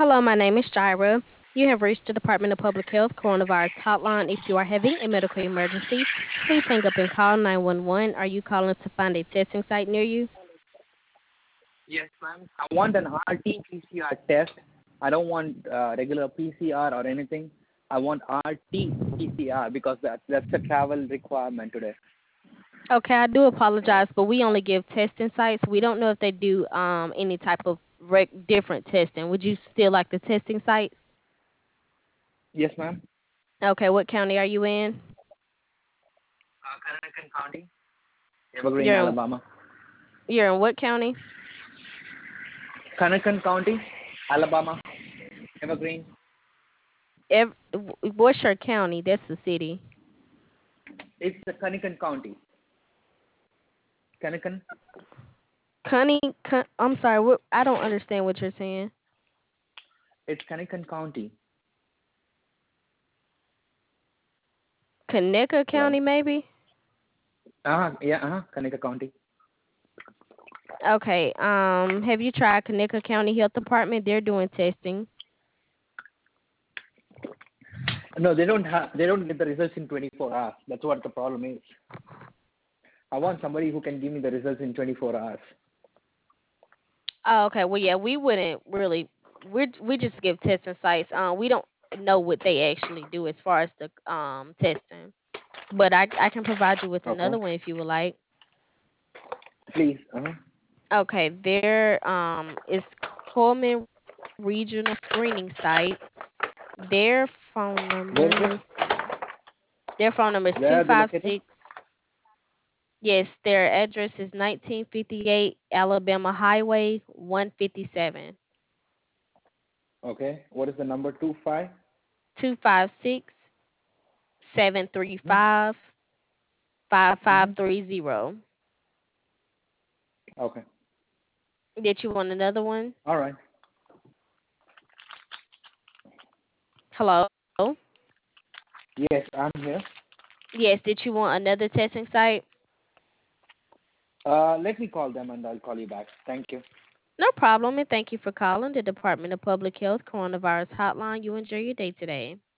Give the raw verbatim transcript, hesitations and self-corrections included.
Hello, my name is Jira. You have reached the Department of Public Health Coronavirus Hotline. If you are having a medical emergency, please hang up and call nine one one. Are you calling to find a testing site near you? Yes, ma'am. I want an R T P C R test. I don't want uh, regular P C R or anything. I want R T P C R because that, that's a travel requirement today. Okay, I do apologize, but we only give testing sites. We don't know if they do um any type of rec- different testing. Would you still like the testing sites? Yes, ma'am. Okay, what county are you in? Uh, Connecticut County, Evergreen, You're in Alabama. you're in what county? Connecticut County, Alabama, Evergreen. Ev- what's your county? That's the city. It's the Connecticut County. Connecticut. Connie, Con- I'm sorry. What, I don't understand what you're saying. It's Connecticut County. Conecuh Hello. County, maybe. Uh huh. Yeah. Uh huh. Connecticut County. Okay. Um, have you tried Conecuh County Health Department? They're doing testing. No, they don't have. They don't get the results in twenty-four hours. That's what the problem is. I want somebody who can give me the results in twenty-four hours. Oh, okay. Well, yeah, we wouldn't really. We we just give testing sites. Um, we don't know what they actually do as far as the um testing. But I I can provide you with Okay. another one if you would like. Please. Uh-huh. Okay. There um is Coleman Regional Screening Site. Their phone Where is number. it? Let's see. Their phone number is Where two are they five located? six. Yes, their address is nineteen fifty-eight Alabama Highway one fifty-seven. Okay. What is the number? Two five. two five six seven three Mm-hmm. five five five Mm-hmm. three zero. Okay. Did you want another one? All right. Hello? Yes, I'm here. Yes, did you want another testing site? Uh, let me call them and I'll call you back. Thank you. No problem, and thank you for calling the Department of Public Health Coronavirus Hotline. You enjoy your day today.